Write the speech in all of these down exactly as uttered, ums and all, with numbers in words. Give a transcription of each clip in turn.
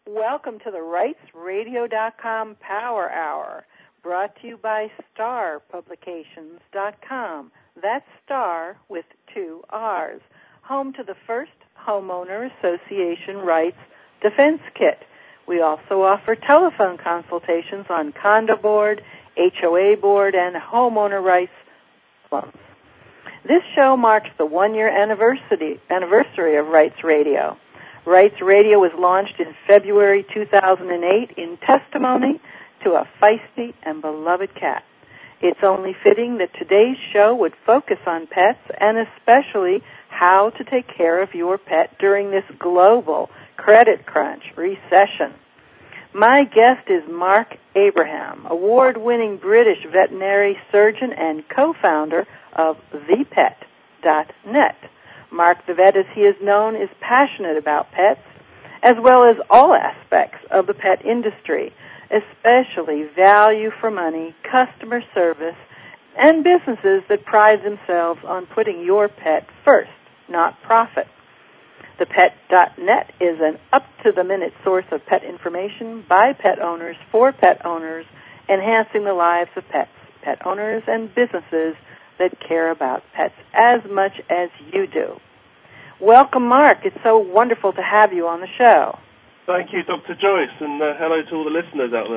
Welcome to the rights radio dot com Power Hour, brought to you by star publications dot com. That's Star with two R's, home to the first Homeowner Association Rights Defense Kit. We also offer telephone consultations on condo board, H O A board, and homeowner rights problems. This show marks the one-year anniversary, anniversary of Rights Radio. Rights Radio was launched in February two thousand eight in testimony to a feisty and beloved cat. It's only fitting that today's show would focus on pets and especially how to take care of your pet during this global credit crunch recession. My guest is Mark Abraham, award-winning British veterinary surgeon and co-founder of the pet dot net. Mark the Vet, as he is known, is passionate about pets, as well as all aspects of the pet industry, especially value for money, customer service, and businesses that pride themselves on putting your pet first, not profit. the pet dot net is an up-to-the-minute source of pet information by pet owners for pet owners, enhancing the lives of pets, pet owners, and businesses that care about pets as much as you do. Welcome, Mark. It's so wonderful to have you on the show. Thank you, Doctor Joyce, and uh, hello to all the listeners out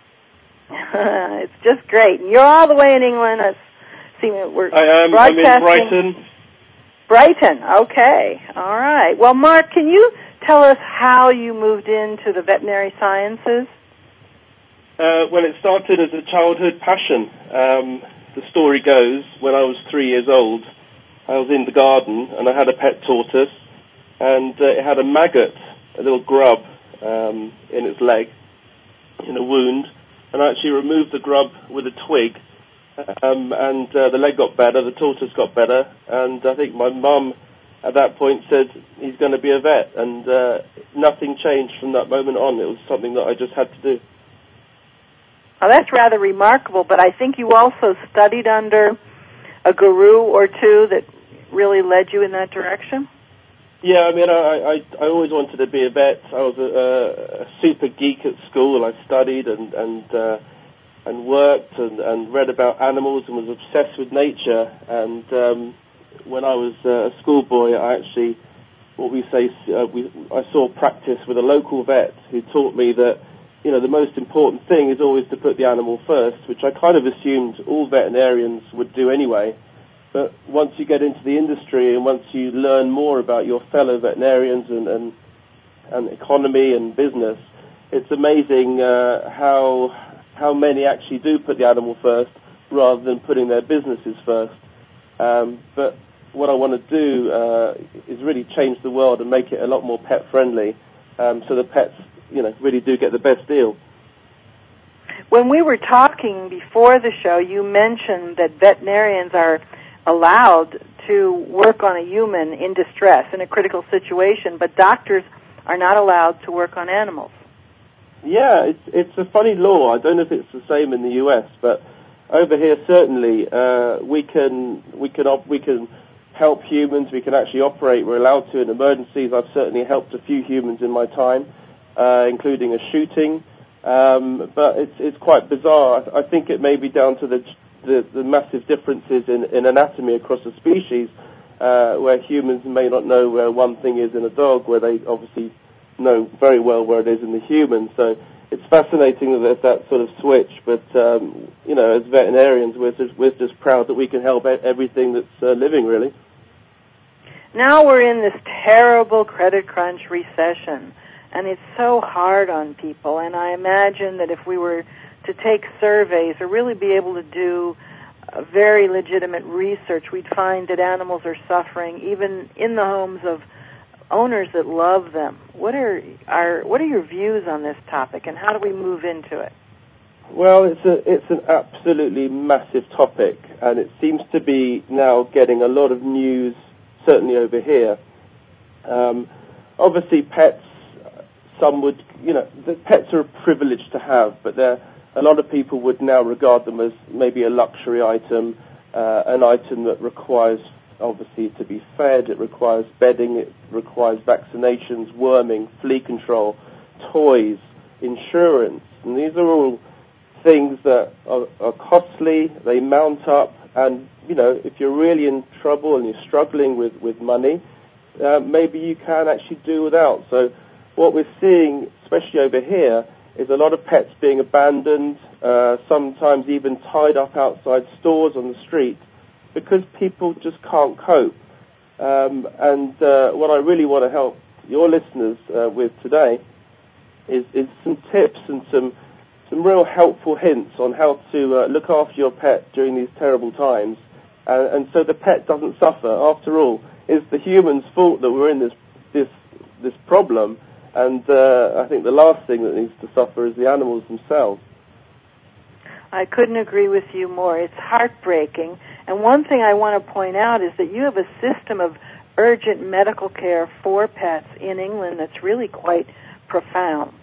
there. It's just great. And you're all the way in England. I see we're I am. broadcasting. I'm in Brighton. Brighton. Okay. All right. Well, Mark, can you tell us how you moved into the veterinary sciences? Uh, well, it started as a childhood passion. Um, the story goes, when I was three years old, I was in the garden and I had a pet tortoise, and uh, it had a maggot, a little grub, um, in its leg, in a wound, and I actually removed the grub with a twig, um, and uh, the leg got better, the tortoise got better, and I think my mum at that point said, he's going to be a vet, and uh, nothing changed from that moment on. It was something that I just had to do. Well, that's rather remarkable, but I think you also studied under a guru or two that really led you in that direction? Yeah, I mean, I, I, I always wanted to be a vet. I was a, a super geek at school. I studied and and uh, and worked and, and read about animals and was obsessed with nature. And um, when I was uh, a schoolboy, I actually, what we say, uh, we, I saw practice with a local vet who taught me that, you know, the most important thing is always to put the animal first, which I kind of assumed all veterinarians would do anyway. But once you get into the industry and once you learn more about your fellow veterinarians and, and, and economy and business, it's amazing uh, how how many actually do put the animal first rather than putting their businesses first. Um, but what I want to do uh, is really change the world and make it a lot more pet-friendly, um, so the pets, you know, really do get the best deal. When we were talking before the show, you mentioned that veterinarians are allowed to work on a human in distress, in a critical situation, but doctors are not allowed to work on animals. Yeah, it's it's a funny law. I don't know if it's the same in the U S, but over here certainly uh, we can we can op- we can help humans. We can actually operate. We're allowed to in emergencies. I've certainly helped a few humans in my time, uh, including a shooting. Um, but it's it's quite bizarre. I, I think it may be down to the the, the massive differences in, in anatomy across a species, uh, where humans may not know where one thing is in a dog, where they obviously know very well where it is in the human. So it's fascinating that there's that sort of switch. But um, you know, as veterinarians, we're just, we're just proud that we can help everything that's uh, living, really. Now we're in this terrible credit crunch recession, and it's so hard on people. And I imagine that if we were to take surveys or really be able to do uh, very legitimate research, we'd find that animals are suffering, even in the homes of owners that love them. What are our what are your views on this topic, and how do we move into it? Well, it's a it's an absolutely massive topic, and it seems to be now getting a lot of news, certainly over here. Um, obviously, pets. Some would, you know, the pets are a privilege to have, but they're, a lot of people would now regard them as maybe a luxury item, uh, an item that requires, obviously, to be fed. It requires bedding. It requires vaccinations, worming, flea control, toys, insurance, and these are all things that are, are costly, they mount up, and, you know, if you're really in trouble and you're struggling with, with money, uh, maybe you can actually do without. So what we're seeing, especially over here, is a lot of pets being abandoned, uh, sometimes even tied up outside stores on the street, because people just can't cope. Um, and uh, what I really want to help your listeners uh, with today is, is some tips and some some real helpful hints on how to uh, look after your pet during these terrible times, and, and so the pet doesn't suffer. After all, it's the human's fault that we're in this this this problem, and uh, I think the last thing that needs to suffer is the animals themselves. I couldn't agree with you more. It's heartbreaking. And one thing I want to point out is that you have a system of urgent medical care for pets in England that's really quite profound.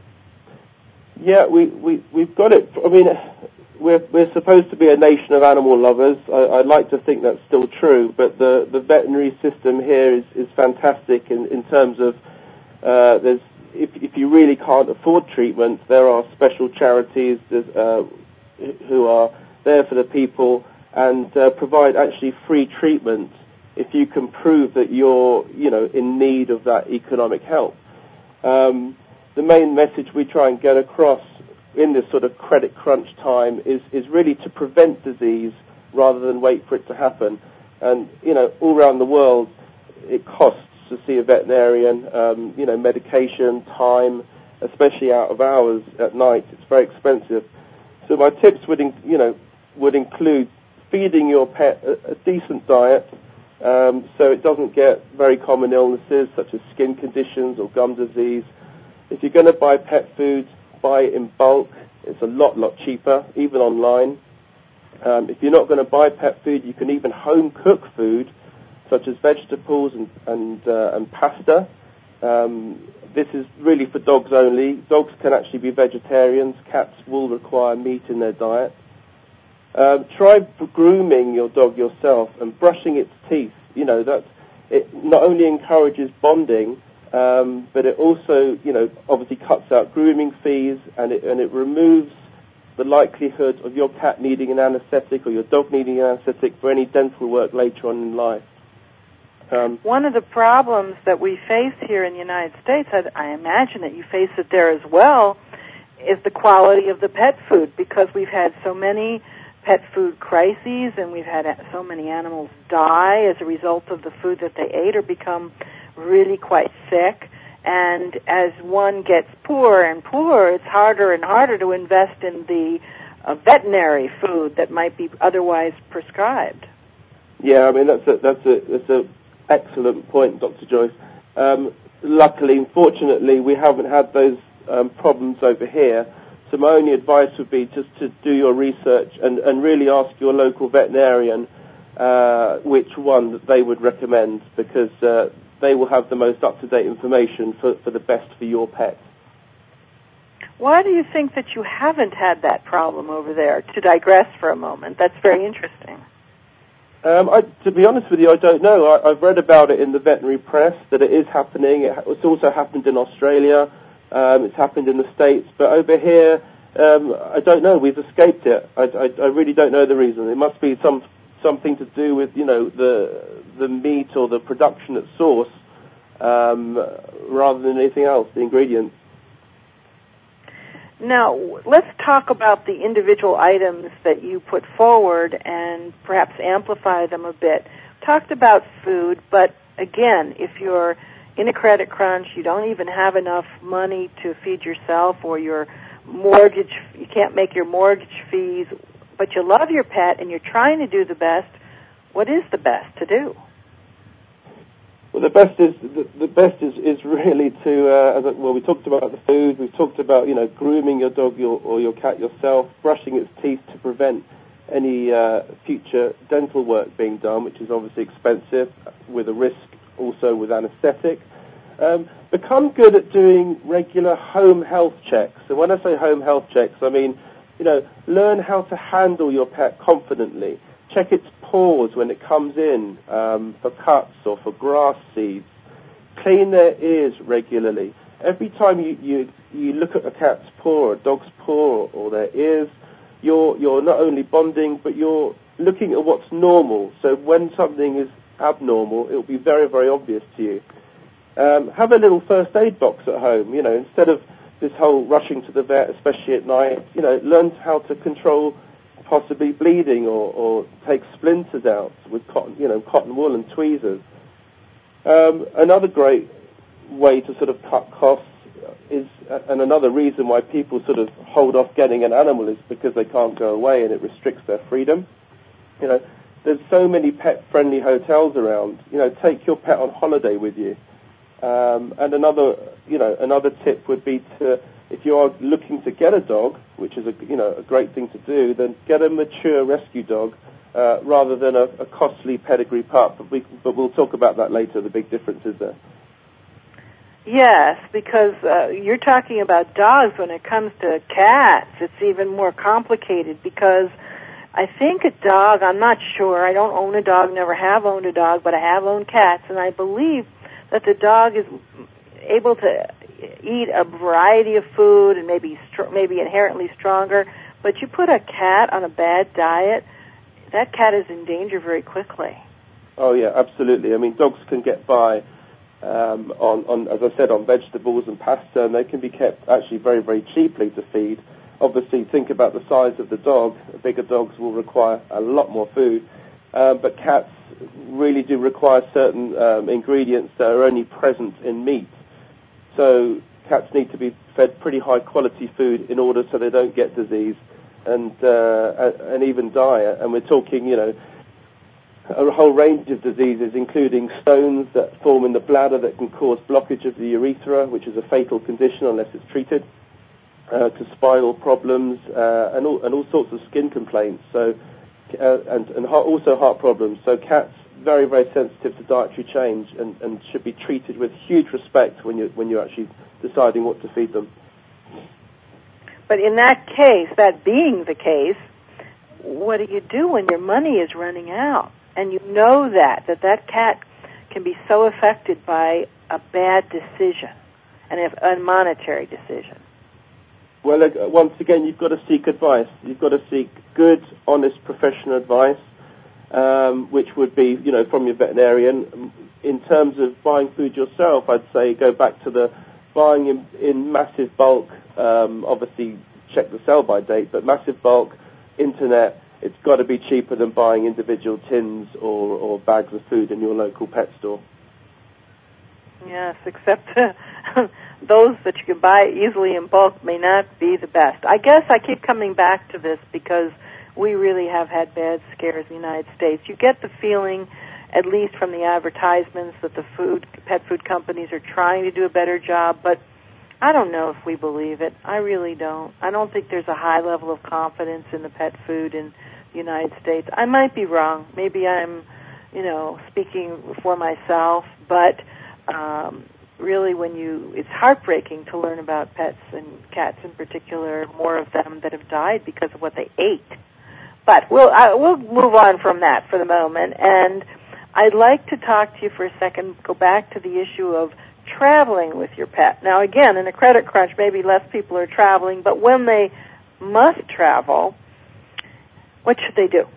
Yeah, we, we, we've got it. I mean, we're, we're supposed to be a nation of animal lovers. I, I'd like to think that's still true, but the, the veterinary system here is, is fantastic in, in terms of uh, there's if, if you really can't afford treatment, there are special charities that, uh, who are there for the people and uh, provide actually free treatment if you can prove that you're, you know, in need of that economic help. Um, the main message we try and get across in this sort of credit crunch time is, is really to prevent disease rather than wait for it to happen. And, you know, all around the world, it costs to see a veterinarian, um, you know, medication, time, especially out of hours at night. It's very expensive. So my tips would, in, you know, would include feeding your pet a, a decent diet, um, so it doesn't get very common illnesses such as skin conditions or gum disease. If you're going to buy pet food, buy it in bulk. It's a lot, lot cheaper, even online. Um, if you're not going to buy pet food, you can even home cook food, such as vegetables and and, uh, and pasta. Um, this is really for dogs only. Dogs can actually be vegetarians. Cats will require meat in their diet. Um, try grooming your dog yourself and brushing its teeth. You know, that it not only encourages bonding, um, but it also, you know, obviously cuts out grooming fees, and it and it removes the likelihood of your cat needing an anesthetic or your dog needing an anesthetic for any dental work later on in life. Um, One of the problems that we face here in the United States, I, I imagine that you face it there as well, is the quality of the pet food, because we've had so many pet food crises and we've had so many animals die as a result of the food that they ate or become really quite sick. And as one gets poorer and poorer, it's harder and harder to invest in the uh, veterinary food that might be otherwise prescribed. Yeah, I mean, that's a, that's a, that's a excellent point, Doctor Joyce. Um, luckily, fortunately, we haven't had those um, problems over here. So my only advice would be just to do your research and, and really ask your local veterinarian uh, which one that they would recommend, because uh, they will have the most up-to-date information for, for the best for your pet. Why do you think that you haven't had that problem over there? To digress for a moment, that's very interesting. Um, I, to be honest with you, I don't know. I, I've read about it in the veterinary press that it is happening. It, it's also happened in Australia. Um, it's happened in the States. But over here, um, I don't know. We've escaped it. I, I, I really don't know the reason. It must be some something to do with, you know, the the meat or the production at source, um, rather than anything else, the ingredients. Now, let's talk about the individual items that you put forward and perhaps amplify them a bit. Talked about food, but again, if you're in a credit crunch, you don't even have enough money to feed yourself, or your mortgage, you can't make your mortgage fees, but you love your pet and you're trying to do the best, what is the best to do? Well, the best is the, the best is, is really to uh, as a, well. We talked about the food. We've talked about, you know, grooming your dog your, or your cat yourself, brushing its teeth to prevent any uh, future dental work being done, which is obviously expensive, with a risk also with anaesthetic. Um, become good at doing regular home health checks. And when I say home health checks, I mean, you know, learn how to handle your pet confidently. Check its paws when it comes in um, for cuts or for grass seeds. Clean their ears regularly. every time you, you, you look at a cat's paw or a dog's paw or their ears, you're, you're not only bonding, but you're looking at what's normal. So when something is abnormal, it will be very, very obvious to you. Um, have a little first aid box at home, you know, instead of this whole rushing to the vet, especially at night, you know, learn how to control possibly bleeding or, or take splinters out with cotton, you know, cotton wool and tweezers. Um, another great way to sort of cut costs is, and another reason why people sort of hold off getting an animal is because they can't go away and it restricts their freedom. You know, there's so many pet-friendly hotels around. You know, take your pet on holiday with you. Um, and another, you know, another tip would be to, if you are looking to get a dog, which is a, you know, a great thing to do, then get a mature rescue dog uh, rather than a, a costly pedigree pup. But, we, but we'll talk about that later. The big differences there. Yes, because uh, you're talking about dogs. When it comes to cats, it's even more complicated because I think a dog, I'm not sure, I don't own a dog, never have owned a dog, but I have owned cats, and I believe that the dog is able to eat a variety of food and maybe str- maybe inherently stronger, but you put a cat on a bad diet, that cat is in danger very quickly. Oh, yeah, absolutely. I mean, dogs can get by um, on, on, as I said, on vegetables and pasta, and they can be kept actually very, very cheaply to feed. Obviously, think about the size of the dog. Bigger dogs will require a lot more food, uh, but cats really do require certain um, ingredients that are only present in meat. So cats need to be fed pretty high-quality food in order so they don't get disease and uh, and even die. And we're talking, you know, a whole range of diseases, including stones that form in the bladder that can cause blockage of the urethra, which is a fatal condition unless it's treated, uh, to spinal problems, uh, and, all, and all sorts of skin complaints, so uh, and, and heart, also heart problems. So cats, very, very sensitive to dietary change and, and should be treated with huge respect when you're, when you're actually deciding what to feed them. But in that case, that being the case, what do you do when your money is running out? And you know that, that that cat can be so affected by a bad decision, and a monetary decision. Well, uh, once again, you've got to seek advice. You've got to seek good, honest, professional advice, um, which would be, you know, from your veterinarian. In terms of buying food yourself, I'd say go back to the buying in, in massive bulk. Um, obviously, check the sell-by date, but massive bulk, internet, it's got to be cheaper than buying individual tins or, or bags of food in your local pet store. Yes, except those that you can buy easily in bulk may not be the best. I guess I keep coming back to this because we really have had bad scares in the United States. You get the feeling, at least from the advertisements, that the food pet food companies are trying to do a better job, but I don't know if we believe it. I really don't. I don't think there's a high level of confidence in the pet food in the United States. I might be wrong. Maybe I'm, you know, speaking for myself, but um, really when you, it's heartbreaking to learn about pets and cats in particular, more of them that have died because of what they ate. But we'll, uh, we'll move on from that for the moment, and I'd like to talk to you for a second, go back to the issue of traveling with your pet. Now, again, in a credit crunch, maybe less people are traveling, but when they must travel, what should they do?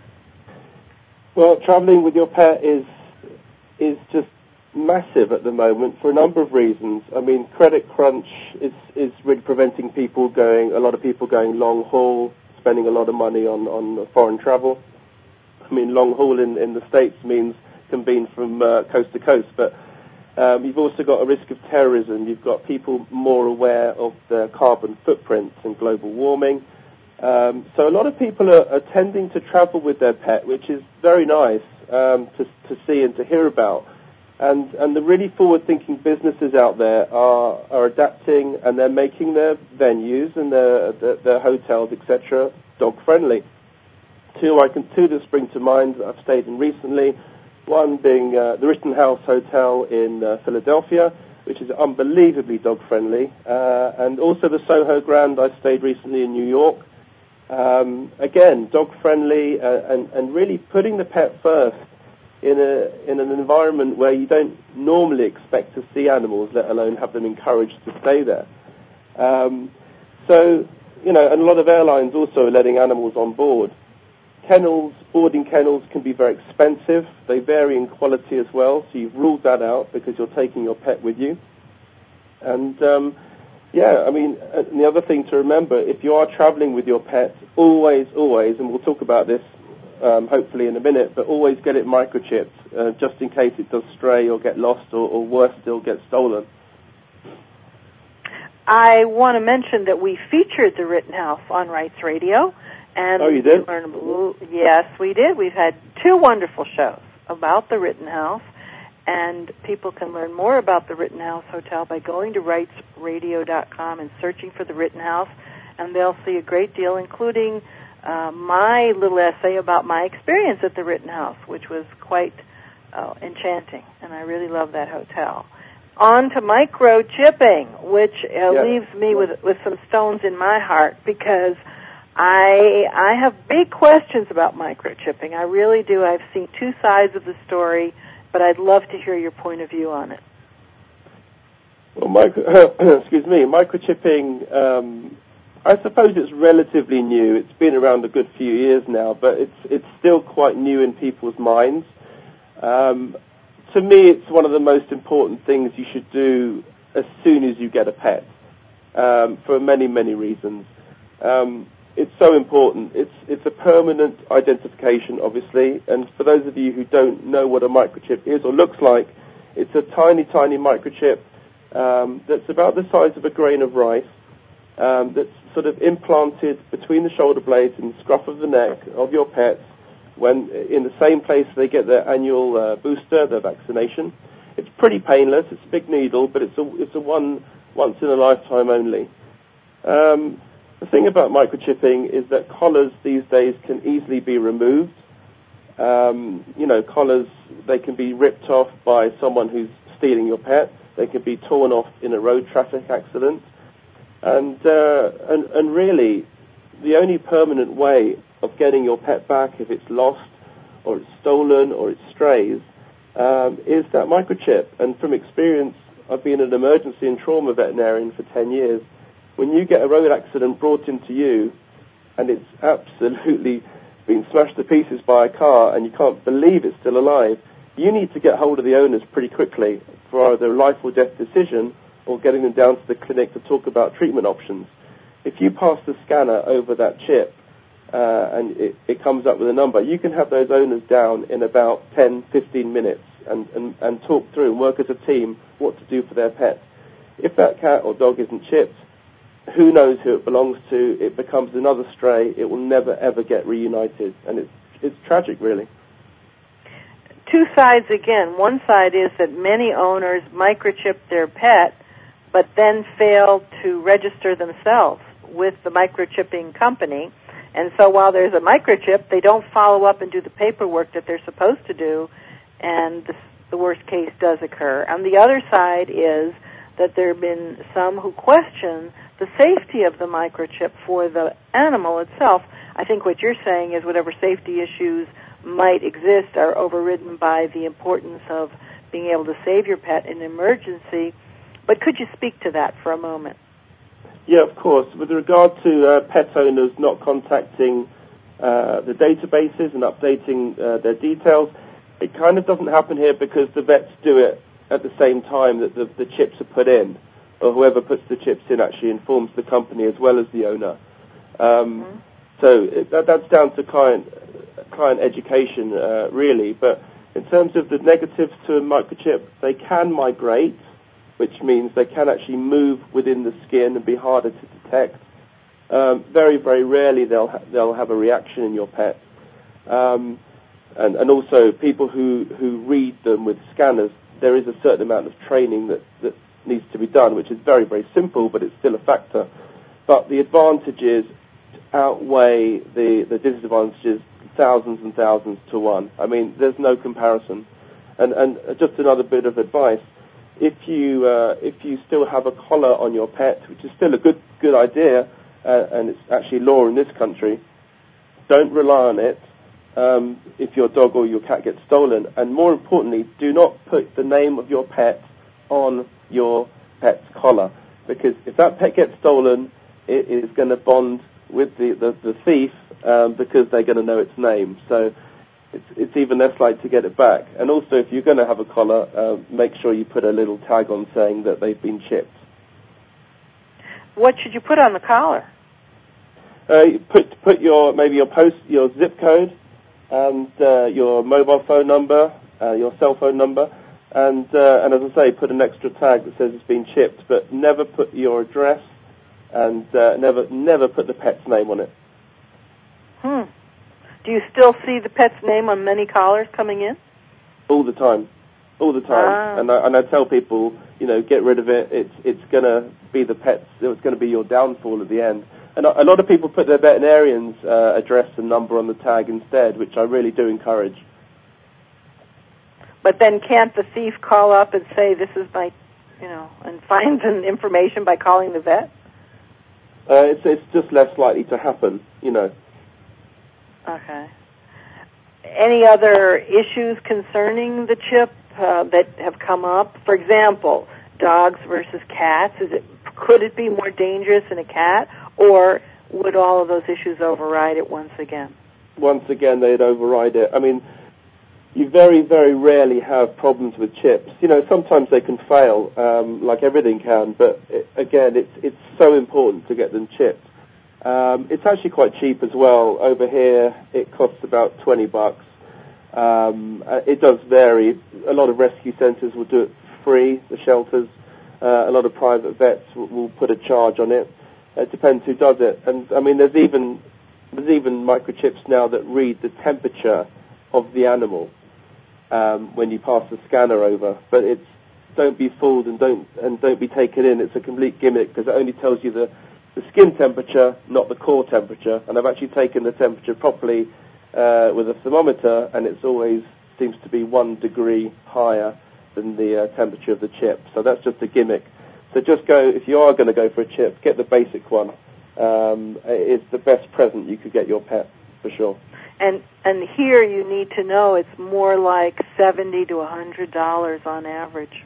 Well, traveling with your pet is is just massive at the moment for a number of reasons. I mean, credit crunch is, is really preventing people going, a lot of people going long haul, spending a lot of money on, on foreign travel. I mean, long haul in, in the States means can be from uh, coast to coast, but Um, you've also got a risk of terrorism. You've got people more aware of their carbon footprints and global warming. Um, so a lot of people are, are tending to travel with their pet, which is very nice um, to, to see and to hear about. And, and the really forward-thinking businesses out there are, are adapting, and they're making their venues and their, their, their hotels, et cetera, dog-friendly. Two, I can, two that spring to mind that I've stayed in recently. One being uh, the Rittenhouse Hotel in uh, Philadelphia, which is unbelievably dog-friendly, uh, and also the Soho Grand I stayed recently in New York. Um, again, dog-friendly uh, and, and really putting the pet first in a in an environment where you don't normally expect to see animals, let alone have them encouraged to stay there. Um, so, you know, and a lot of airlines also are letting animals on board. Kennels, boarding kennels can be very expensive. They vary in quality as well, so you've ruled that out because you're taking your pet with you. And, um, yeah, I mean, and the other thing to remember, if you are traveling with your pet, always, always, and we'll talk about this um, hopefully in a minute, but always get it microchipped, uh, just in case it does stray or get lost or, or worse still, get stolen. I want to mention that we featured the Rittenhouse on Rights Radio. And oh, you did? Learned, yes, we did. We've had two wonderful shows about the Rittenhouse, and people can learn more about the Rittenhouse Hotel by going to rights radio dot com and searching for the Rittenhouse, and they'll see a great deal, including uh, my little essay about my experience at the Rittenhouse, which was quite uh, enchanting, and I really love that hotel. On to microchipping, which uh, yeah. leaves me with with some stones in my heart, because I I have big questions about microchipping. I really do. I've seen two sides of the story, but I'd love to hear your point of view on it. Well, micro, excuse me, microchipping, um, I suppose it's relatively new. It's been around a good few years now, but it's it's still quite new in people's minds. Um, to me, it's one of the most important things you should do as soon as you get a pet, um, for many, many reasons. Um, It's so important. It's it's a permanent identification, obviously, and for those of you who don't know what a microchip is or looks like, it's a tiny, tiny microchip um, that's about the size of a grain of rice, um, that's sort of implanted between the shoulder blades and the scruff of the neck of your pets when in the same place they get their annual uh, booster, their vaccination. It's pretty painless. It's a big needle, but it's a it's a one once in a lifetime only. Um, The thing about microchipping is that collars these days can easily be removed. Um, you know, collars, they can be ripped off by someone who's stealing your pet. They can be torn off in a road traffic accident. And, uh, and, and really, the only permanent way of getting your pet back if it's lost or it's stolen or it strays um, is that microchip. And from experience, I've been an emergency and trauma veterinarian for ten years. When you get a road accident brought into you and it's absolutely been smashed to pieces by a car and you can't believe it's still alive, you need to get hold of the owners pretty quickly for either a life or death decision or getting them down to the clinic to talk about treatment options. If you pass the scanner over that chip uh, and it, it comes up with a number, you can have those owners down in about ten, fifteen minutes and, and, and talk through and work as a team what to do for their pet. If that cat or dog isn't chipped, who knows who it belongs to? It becomes another stray. It will never, ever get reunited. And it's, it's tragic, really. Two sides again. One side is that many owners microchip their pet, but then fail to register themselves with the microchipping company. And so while there's a microchip, they don't follow up and do the paperwork that they're supposed to do, and the, the worst case does occur. And the other side is that there have been some who question the safety of the microchip for the animal itself. I think what you're saying is whatever safety issues might exist are overridden by the importance of being able to save your pet in an emergency. But could you speak to that for a moment? Yeah, of course. With regard to uh, pet owners not contacting uh, the databases and updating uh, their details, it kind of doesn't happen here because the vets do it at the same time that the, the chips are put in, or whoever puts the chips in actually informs the company as well as the owner. Um, mm-hmm. So it, that, that's down to client client education, uh, really. But in terms of the negatives to a microchip, they can migrate, which means they can actually move within the skin and be harder to detect. Um, very, very rarely they'll ha- they'll have a reaction in your pet. Um, and, and also people who, who read them with scanners, there is a certain amount of training that, that needs to be done, which is very, very simple, but it's still a factor. But the advantages outweigh the, the disadvantages thousands and thousands to one. I mean, there's no comparison. And, and just another bit of advice, if you uh, if you still have a collar on your pet, which is still a good good idea, uh, and it's actually law in this country, don't rely on it. um, if your dog or your cat gets stolen. And more importantly, do not put the name of your pet on your pet's collar, because if that pet gets stolen, it is going to bond with the, the, the thief um, because they're going to know its name. So it's, it's even less likely to get it back. And also, if you're going to have a collar, uh, make sure you put a little tag on saying that they've been chipped. What should you put on the collar? Uh, you put put your maybe your post your zip code and uh, your mobile phone number, uh, your cell phone number, and uh, and as I say, put an extra tag that says it's been chipped. But never put your address, and uh, never never put the pet's name on it. Hmm. Do you still see the pet's name on many collars coming in? All the time, all the time. Ah. And I, and I tell people, you know, get rid of it. It's it's gonna be the pet's. It's gonna be your downfall at the end. And a lot of people put their veterinarian's uh, address and number on the tag instead, which I really do encourage. But then can't the thief call up and say, this is my, you know, and find the information by calling the vet? Uh, it's, it's just less likely to happen, you know. Okay. Any other issues concerning the chip uh, that have come up? For example, dogs versus cats. Is it could it be more dangerous in a cat? Or would all of those issues override it once again? Once again, they'd override it. I mean, you very, very rarely have problems with chips. You know, sometimes they can fail, um, like everything can, but it, again, it's it's so important to get them chipped. Um, it's actually quite cheap as well. Over here, it costs about twenty bucks. Um, it does vary. A lot of rescue centres will do it free, the shelters. Uh, a lot of private vets will, will put a charge on it. It depends who does it. And, I mean, there's even there's even microchips now that read the temperature of the animal um, when you pass the scanner over. But it's don't be fooled and don't and don't be taken in. It's a complete gimmick because it only tells you the, the skin temperature, not the core temperature. And I've actually taken the temperature properly uh, with a thermometer, and it's always seems to be one degree higher than the uh, temperature of the chip. So that's just a gimmick. So just go, if you are going to go for a chip, get the basic one. Um, it's the best present you could get your pet, for sure. And and here you need to know it's more like seventy to a hundred dollars on average.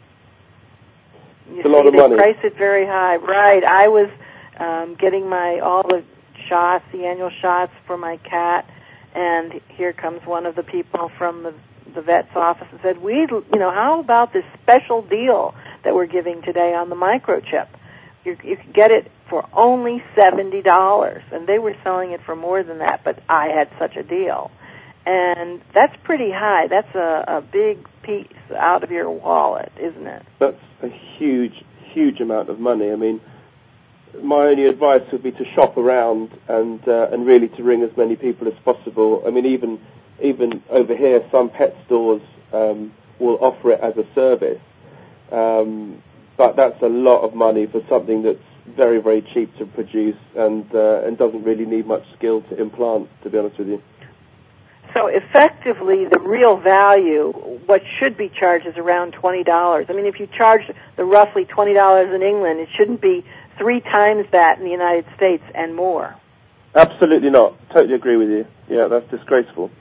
You it's a see, lot of they money. price it very high. Right. I was um, getting my all the shots, the annual shots for my cat, and here comes one of the people from the the vet's office and said, "We, you know, how about this special deal that we're giving today on the microchip? You, you can get it for only seventy dollars." And they were selling it for more than that, but I had such a deal. And that's pretty high. That's a, a big piece out of your wallet, isn't it? That's a huge, huge amount of money. I mean, my only advice would be to shop around and uh, and really to ring as many people as possible. I mean, even even over here, some pet stores um, will offer it as a service. Um, but that's a lot of money for something that's very, very cheap to produce and uh, and doesn't really need much skill to implant, to be honest with you. So effectively, the real value, what should be charged, is around twenty dollars. I mean, if you charge the roughly twenty dollars in England, it shouldn't be three times that in the United States and more. Absolutely not. Totally agree with you. Yeah, that's disgraceful.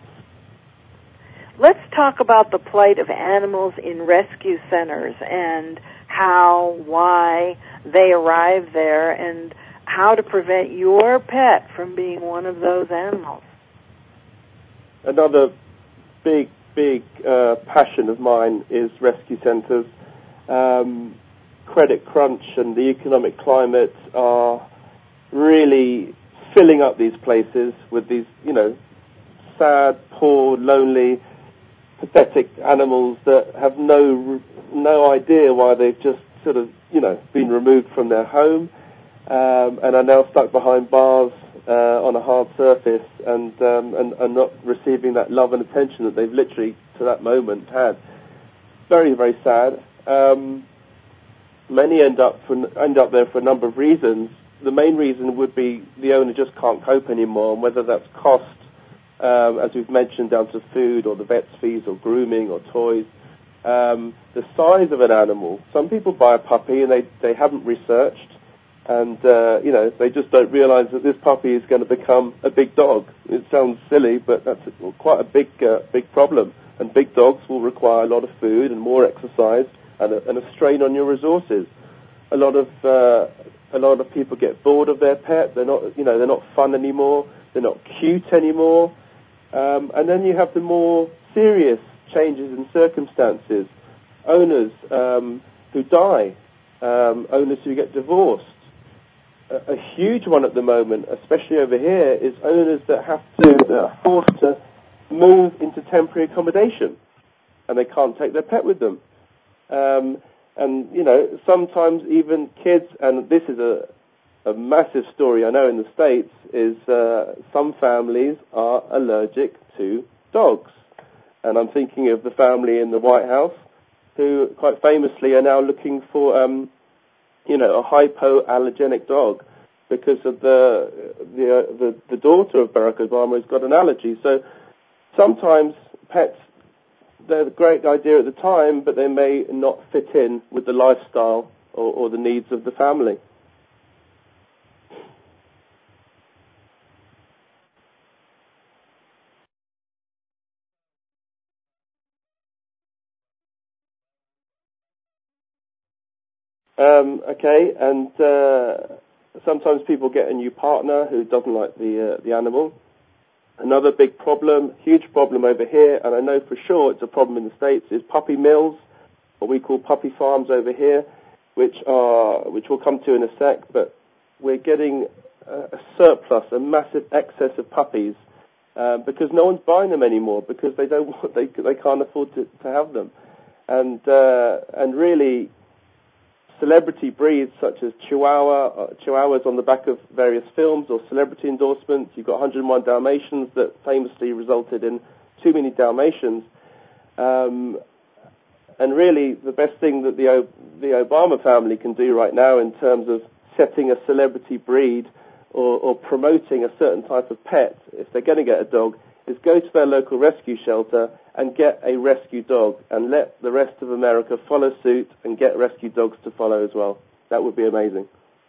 Let's talk about the plight of animals in rescue centers and how, why they arrive there and how to prevent your pet from being one of those animals. Another big, big uh, passion of mine is rescue centers. Um, credit crunch and the economic climate are really filling up these places with these, you know, sad, poor, lonely, pathetic animals that have no no idea why they've just sort of, you know, been removed from their home um, and are now stuck behind bars uh, on a hard surface and, um, and and not receiving that love and attention that they've literally to that moment had. Very, very sad. Um, many end up for, end up there for a number of reasons. The main reason would be the owner just can't cope anymore, and whether that's cost, Um, as we've mentioned, down to food or the vet's fees or grooming or toys. Um, the size of an animal. Some people buy a puppy and they, they haven't researched And, uh, you know, they just don't realize that this puppy is going to become a big dog. It sounds silly, but that's quite a big, uh, big problem. And big dogs will require a lot of food and more exercise and a, and a strain on your resources. A lot of, uh, a lot of people get bored of their pet. They're not, you know, they're not fun anymore. They're not cute anymore. Um, and then you have the more serious changes in circumstances. Owners, um, who die. Um, owners who get divorced. A huge one at the moment, especially over here, is owners that have to, that are forced to move into temporary accommodation, and they can't take their pet with them. Um, and, you know, sometimes even kids, and this is a, a massive story I know in the States, is uh, some families are allergic to dogs. And I'm thinking of the family in the White House, who quite famously are now looking for... Um, you know, a hypoallergenic dog because of the the, uh, the the daughter of Barack Obama has got an allergy. So sometimes pets, they're a great idea at the time, but they may not fit in with the lifestyle or, or the needs of the family. Um, okay, and uh, sometimes people get a new partner who doesn't like the uh, the animal. Another big problem, huge problem over here, and I know for sure it's a problem in the States, is puppy mills, what we call puppy farms over here, which are which we'll come to in a sec. But we're getting a, a surplus, a massive excess of puppies uh, because no one's buying them anymore because they don't want, they they can't afford to, to have them, and uh, and really. Celebrity breeds such as Chihuahua, uh, Chihuahuas on the back of various films or celebrity endorsements. You've got one hundred one Dalmatians that famously resulted in too many Dalmatians. Um, and really, the best thing that the, o- the Obama family can do right now in terms of setting a celebrity breed or, or promoting a certain type of pet, if they're going to get a dog, is go to their local rescue shelter and get a rescue dog and let the rest of America follow suit and get rescue dogs to follow as well. That would be amazing.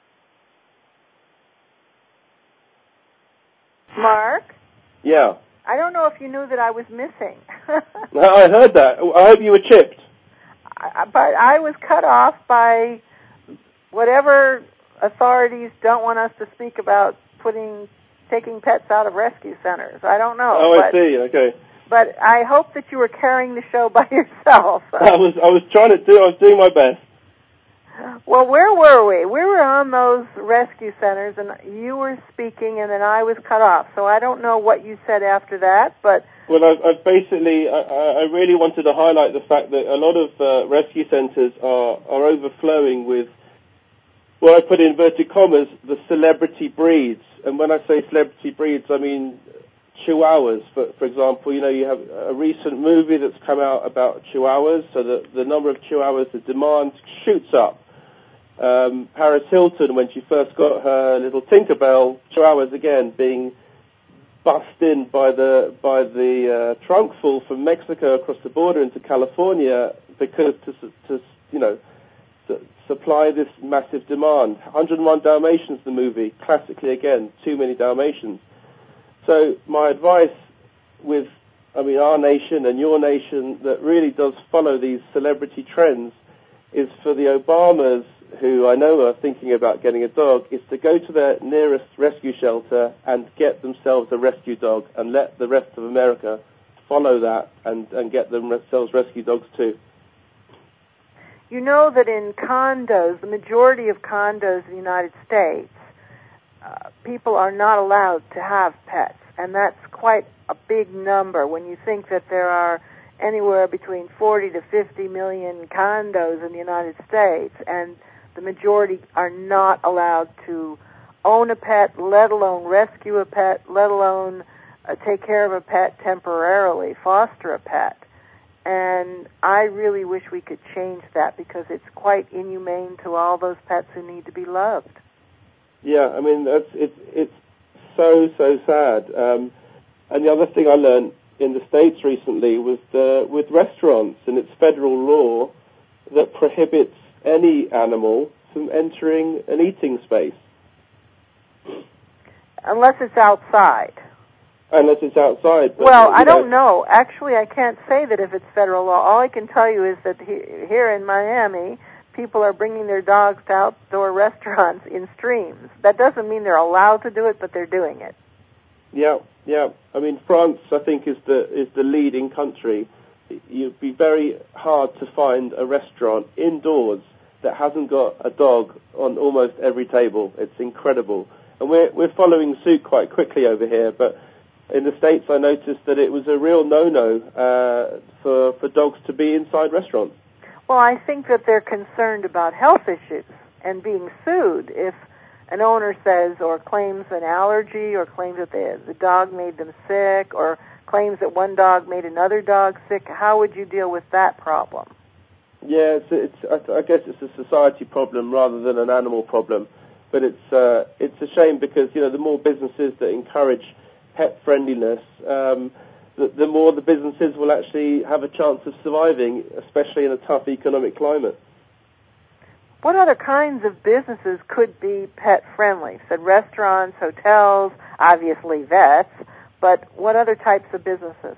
Mark? Yeah. I don't know if you knew that I was missing. I heard that. I hope you were chipped. I, but I was cut off by whatever authorities don't want us to speak about putting taking pets out of rescue centers. I don't know. Oh, but, I see. Okay. But I hope that you were carrying the show by yourself. I was I was trying to do, I was doing my best. Well, where were we? We were on those rescue centers, and you were speaking, and then I was cut off. So I don't know what you said after that, but... Well, I, I basically, I, I really wanted to highlight the fact that a lot of uh, rescue centers are, are overflowing with, well, I put in inverted commas, the celebrity breeds. And when I say celebrity breeds, I mean Chihuahuas, for, for example. You know, you have a recent movie that's come out about Chihuahuas, so that the number of Chihuahuas, the demand shoots up. Um, Paris Hilton, when she first got her little Tinkerbell, Chihuahuas again being bussed in by the by the uh, trunk full from Mexico across the border into California because to, to you know to supply this massive demand. one hundred one Dalmatians, the movie, classically again, too many Dalmatians. So my advice with, I mean, our nation and your nation that really does follow these celebrity trends is for the Obamas, who I know are thinking about getting a dog, is to go to their nearest rescue shelter and get themselves a rescue dog and let the rest of America follow that and, and get themselves rescue dogs too. You know that in condos, the majority of condos in the United States, uh, people are not allowed to have pets, and that's quite a big number when you think that there are anywhere between forty to fifty million condos in the United States, and the majority are not allowed to own a pet, let alone rescue a pet, let alone uh, take care of a pet temporarily, foster a pet. And I really wish we could change that because it's quite inhumane to all those pets who need to be loved. Yeah, I mean, that's, it, it's so, so sad. Um, and the other thing I learned in the States recently was the, with restaurants, and it's federal law that prohibits any animal from entering an eating space. Unless it's outside. Unless it's outside. But, well, I know, don't know. Actually, I can't say that if it's federal law. All I can tell you is that he, here in Miami, people are bringing their dogs to outdoor restaurants in streams. That doesn't mean they're allowed to do it, but they're doing it. Yeah, yeah. I mean, France, I think, is the is the leading country. You'd be very hard to find a restaurant indoors that hasn't got a dog on almost every table. It's incredible. And we're we're following suit quite quickly over here, but in the States I noticed that it was a real no-no uh, for, for dogs to be inside restaurants. Well, I think that they're concerned about health issues and being sued if an owner says or claims an allergy or claims that the, the dog made them sick or claims that one dog made another dog sick. How would you deal with that problem? Yeah, it's, it's, I guess it's a society problem rather than an animal problem. But it's uh, it's a shame because, you know, the more businesses that encourage pet friendliness, um, the, the more the businesses will actually have a chance of surviving, especially in a tough economic climate. What other kinds of businesses could be pet friendly? You said restaurants, hotels, obviously vets, but what other types of businesses?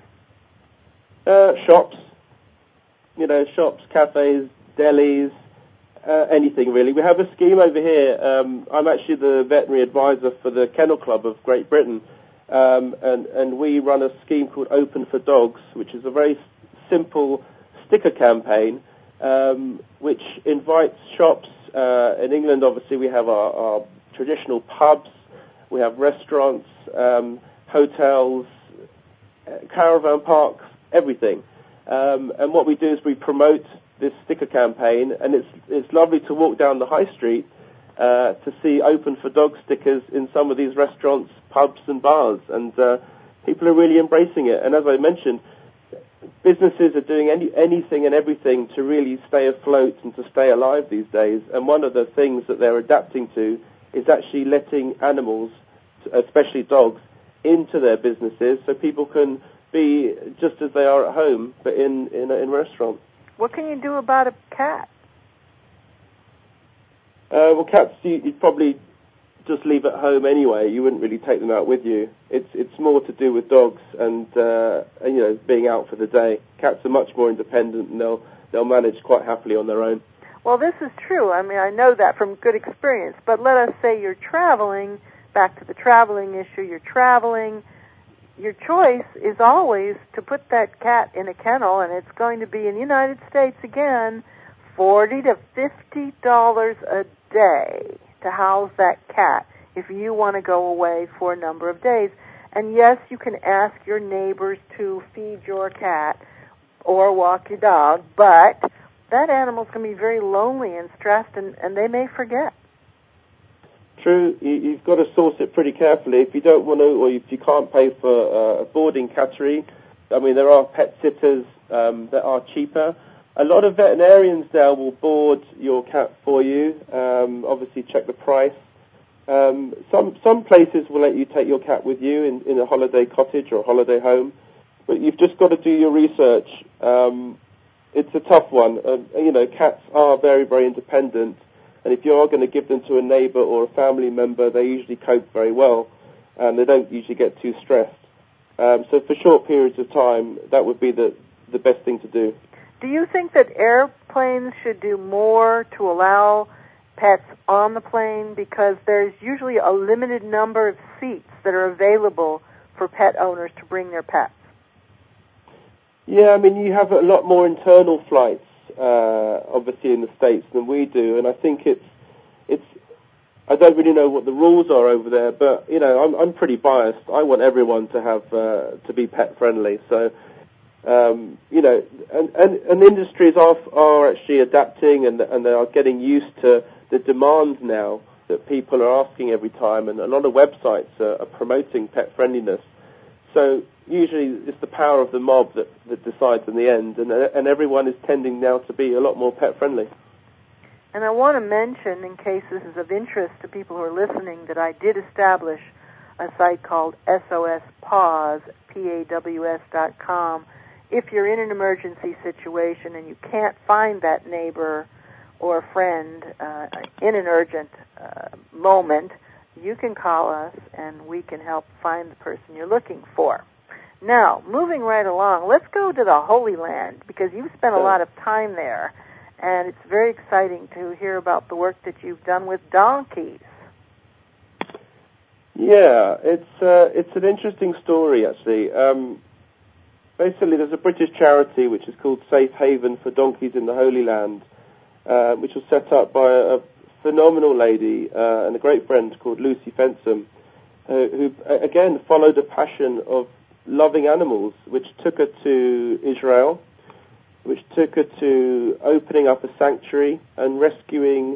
Uh, shops, you know, shops, cafes, delis, uh, anything really. We have a scheme over here. Um, I'm actually the veterinary advisor for the Kennel Club of Great Britain. Um, and, and we run a scheme called Open for Dogs, which is a very simple sticker campaign, um, which invites shops. Uh, in England, obviously, we have our, our traditional pubs, we have restaurants, um, hotels, caravan parks, everything. Um, and what we do is we promote this sticker campaign, and it's it's lovely to walk down the high street uh, to see Open for Dog stickers in some of these restaurants, pubs and bars, and uh, people are really embracing it. And as I mentioned, businesses are doing any, anything and everything to really stay afloat and to stay alive these days. And one of the things that they're adapting to is actually letting animals, especially dogs, into their businesses so people can be just as they are at home, but in in, in restaurants. What can you do about a cat? Uh, well, cats, you, you'd probably just leave at home anyway. You wouldn't really take them out with you. It's it's more to do with dogs and, uh, and you know, being out for the day. Cats are much more independent and they'll they'll manage quite happily on their own. Well, this is true. I mean, I know that from good experience. But let us say you're traveling. Back to the traveling issue. You're traveling. Your choice is always to put that cat in a kennel, and it's going to be in the United States again, forty to fifty dollars a day to house that cat if you want to go away for a number of days. And yes, you can ask your neighbors to feed your cat or walk your dog, but that animal's going to be very lonely and stressed, and, and they may forget. True, you, you've got to source it pretty carefully. If you don't want to, or if you can't pay for uh, a boarding cattery, I mean, there are pet sitters um, that are cheaper. A lot of veterinarians now will board your cat for you. Um, obviously, check the price. Um, some some places will let you take your cat with you in, in a holiday cottage or a holiday home, but you've just got to do your research. Um, it's a tough one. Uh, you know, cats are very, very independent, and if you are going to give them to a neighbor or a family member, they usually cope very well, and they don't usually get too stressed. Um, so for short periods of time, that would be the, the best thing to do. Do you think that airplanes should do more to allow pets on the plane, because there's usually a limited number of seats that are available for pet owners to bring their pets? Yeah, I mean, you have a lot more internal flights, uh, obviously, in the States than we do, and I think it's, it's, I don't really know what the rules are over there, but, you know, I'm, I'm pretty biased. I want everyone to have, uh, to be pet-friendly, so, um, you know, and, and, and industries are, are actually adapting, and, and they are getting used to the demand now that people are asking every time, and a lot of websites are, are promoting pet-friendliness. So usually it's the power of the mob that, that decides in the end, and, and everyone is tending now to be a lot more pet-friendly. And I want to mention, in case this is of interest to people who are listening, that I did establish a site called S O S Paws, P A W S dot com. If you're in an emergency situation and you can't find that neighbor or a friend uh, in an urgent uh, moment, you can call us and we can help find the person you're looking for. Now, moving right along, let's go to the Holy Land, because you've spent a lot of time there, and it's very exciting to hear about the work that you've done with donkeys. Yeah, it's uh, it's an interesting story, actually. Um, basically, there's a British charity which is called Safe Haven for Donkeys in the Holy Land, uh, which was set up by a, a phenomenal lady uh, and a great friend called Lucy Fensom, uh, who, again, followed a passion of loving animals, which took her to Israel, which took her to opening up a sanctuary and rescuing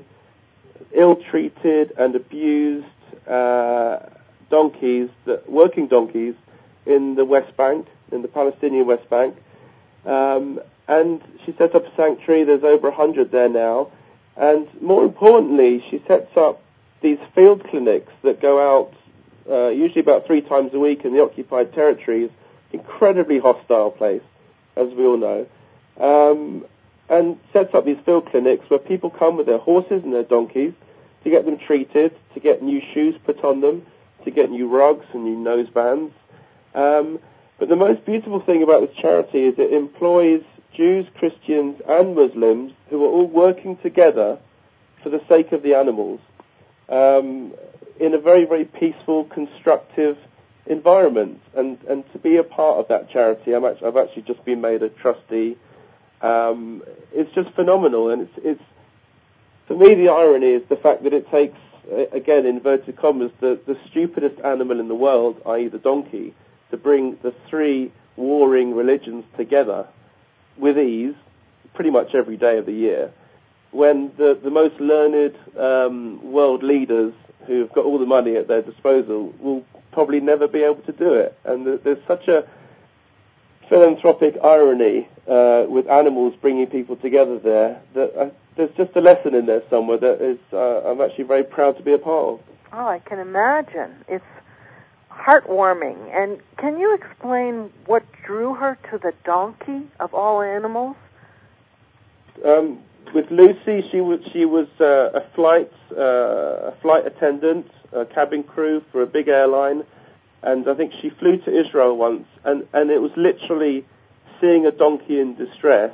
ill-treated and abused uh, donkeys, that, working donkeys, in the West Bank, in the Palestinian West Bank. Um, and she set up a sanctuary. There's over a hundred there now. And more importantly, she sets up these field clinics that go out Uh, usually about three times a week in the occupied territories, incredibly hostile place, as we all know, um, and sets up these field clinics where people come with their horses and their donkeys to get them treated, to get new shoes put on them, to get new rugs and new nosebands. Um, but the most beautiful thing about this charity is it employs Jews, Christians, and Muslims who are all working together for the sake of the animals. Um, in a very, very peaceful, constructive environment. And, and to be a part of that charity, I'm actually, I've actually just been made a trustee. Um, it's just phenomenal. And it's, it's, for me, the irony is the fact that it takes, again, in inverted commas, the, the stupidest animal in the world, that is the donkey, to bring the three warring religions together with ease pretty much every day of the year, when the, the most learned um, world leaders who've got all the money at their disposal will probably never be able to do it. And there's such a philanthropic irony uh, with animals bringing people together there that I, there's just a lesson in there somewhere that is uh, I'm actually very proud to be a part of. Oh, I can imagine. It's heartwarming. And can you explain what drew her to the donkey of all animals? Um, With Lucy, she was she was uh, a flight uh, a flight attendant, a cabin crew for a big airline, and I think she flew to Israel once, and, and it was literally seeing a donkey in distress,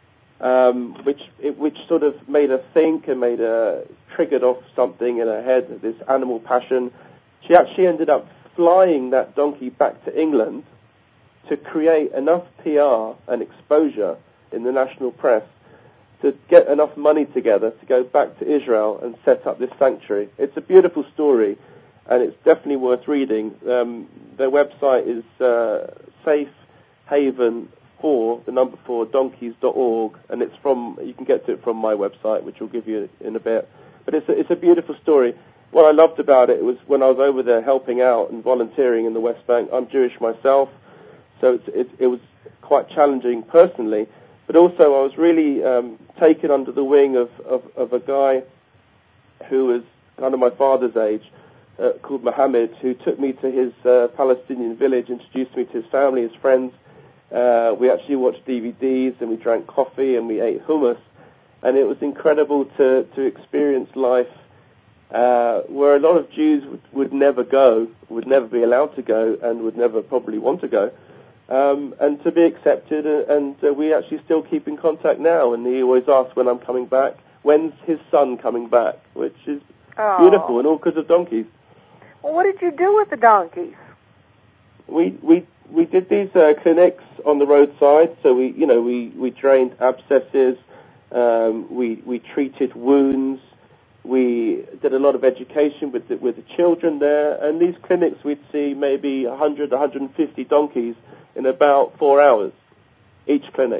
um, which it, which sort of made her think and made her triggered off something in her head, this animal passion. She actually ended up flying that donkey back to England to create enough P R and exposure in the national press to get enough money together to go back to Israel and set up this sanctuary. It's a beautiful story, and it's definitely worth reading. Um, their website is uh, Safe Haven for, the number four, donkeys dot org, and it's from, you can get to it from my website, which we'll give you in a bit. But it's a, it's a beautiful story. What I loved about it was when I was over there helping out and volunteering in the West Bank. I'm Jewish myself, so it's, it, it was quite challenging personally. But also, I was really um, taken under the wing of, of, of a guy who was kind of my father's age, uh, called Mohammed, who took me to his uh, Palestinian village, introduced me to his family, his friends. Uh, we actually watched D V Ds, and we drank coffee, and we ate hummus. And it was incredible to, to experience life uh, where a lot of Jews would, would never go, would never be allowed to go, and would never probably want to go. Um, and to be accepted, uh, and uh, we actually still keep in contact now, and he always asks when I'm coming back, when's his son coming back, which is oh. beautiful, and all because of donkeys. Well, what did you do with the donkeys? We we we did these uh, clinics on the roadside, so we you know we, we drained abscesses, um, we we treated wounds, we did a lot of education with the, with the children there, and these clinics we'd see maybe one hundred, one hundred fifty donkeys in about four hours, each clinic.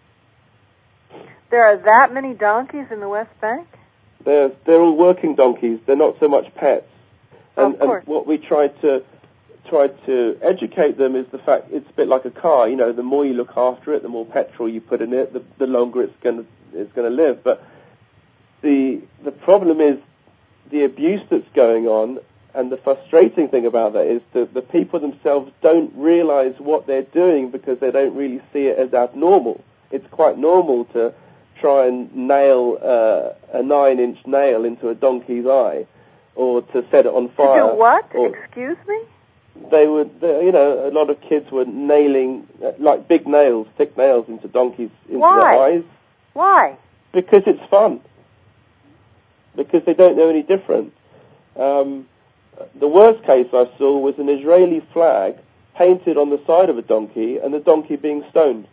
There are that many donkeys in the West Bank? They're, they're all working donkeys. They're not so much pets. And, oh, of course. and what we tried to tried to educate them is the fact it's a bit like a car. You know, the more you look after it, the more petrol you put in it, the, the longer it's going to it's going to live. But the the problem is the abuse that's going on. And the frustrating thing about that is that the people themselves don't realize what they're doing because they don't really see it as abnormal. It's quite normal to try and nail uh, a nine-inch nail into a donkey's eye, or to set it on fire. To do what? Excuse me? They would, they, you know, a lot of kids were nailing, uh, like big nails, thick nails into donkeys, into Why? their eyes. Why? Because it's fun. Because they don't know any different. Um, the worst case I saw was an Israeli flag painted on the side of a donkey, and the donkey being stoned.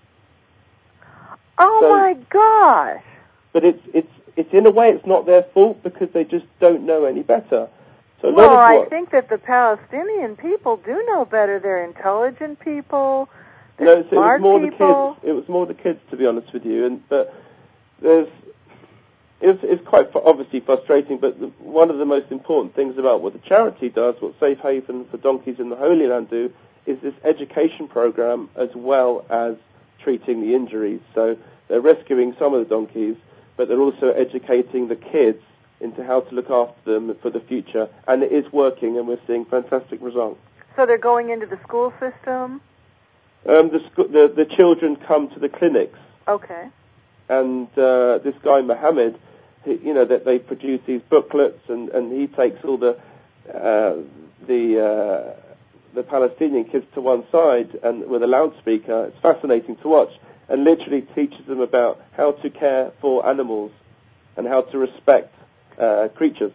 Oh so, my gosh! But it's it's it's in a way it's not their fault because they just don't know any better. So a well, lot of I think that the Palestinian people do know better. They're intelligent people. They're no, so smart it was more people. the kids. It was more the kids, to be honest with you. And but there's it's it's quite obviously frustrating. But the, one of the most important things about what the charity does, what Safe Haven for Donkeys in the Holy Land do, is this education program as well as treating the injuries. So they're rescuing some of the donkeys, but they're also educating the kids into how to look after them for the future. And it is working, and we're seeing fantastic results. So they're going into the school system? Um, the, sc- the, the children come to the clinics. Okay. And uh, this guy, Mohammed, he, you know, that they produce these booklets, and, and he takes all the uh, the uh, the Palestinian kids to one side and with a loudspeaker. It's fascinating to watch, and literally teaches them about how to care for animals and how to respect uh, creatures.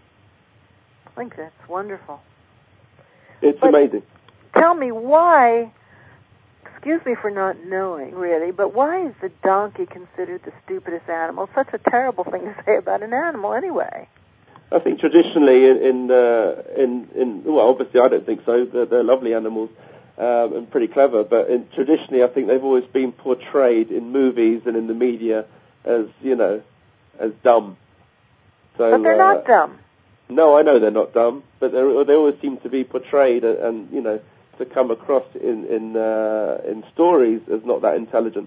I think that's wonderful. It's but amazing. Tell me why, excuse me for not knowing really, but why is the donkey considered the stupidest animal? Such a terrible thing to say about an animal anyway. I think traditionally in in, uh, in in well, obviously I don't think so. They're, they're lovely animals um, and pretty clever. But in, traditionally, I think they've always been portrayed in movies and in the media as you know as dumb. So, but they're uh, not dumb. No, I know they're not dumb, but they they always seem to be portrayed and, and you know to come across in in uh, in stories as not that intelligent.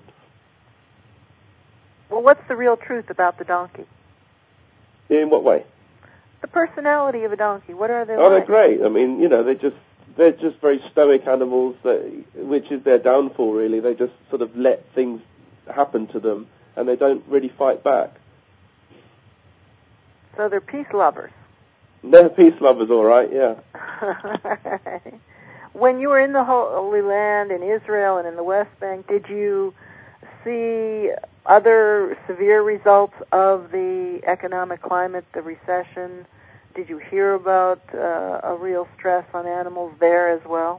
Well, what's the real truth about the donkey? In what way? The personality of a donkey. What are they oh, like? they're great. I mean, you know, they're just they're just very stoic animals, that, which is their downfall, really. They just sort of let things happen to them, and they don't really fight back. So they're peace lovers. They're peace lovers, all right, yeah. When you were in the Holy Land, in Israel and in the West Bank, did you see other severe results of the economic climate, the recession? Did you hear about uh, a real stress on animals there as well?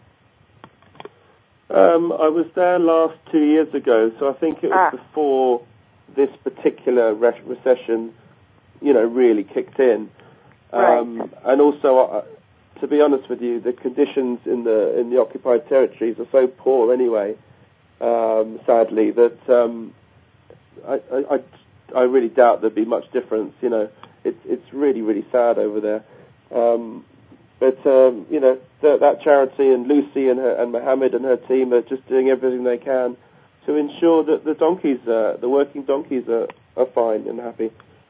Um, I was there last two years ago, so I think it was ah. before this particular re- recession, you know, really kicked in. Um, right. And also, uh, to be honest with you, the conditions in the in the occupied territories are so poor anyway, um, sadly, that um, I, I, I really doubt there'd be much difference. You know, it's it's really really sad over there. Um, but um, you know, th- that charity and Lucy and her and Mohammed and her team are just doing everything they can to ensure that the donkeys, uh, the working donkeys, are, are fine and happy.